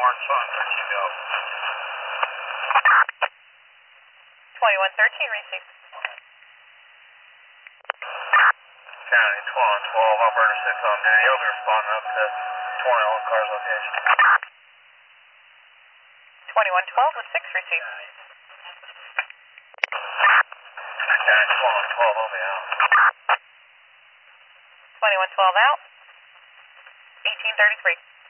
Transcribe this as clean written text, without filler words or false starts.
Orange on 13 go. 2113, receive. County 12, operator 6 on duty. You'll be responding up to 20 on car's location. 2112 with 6, receive. County 12, I'll be out. 2112 out. 1833.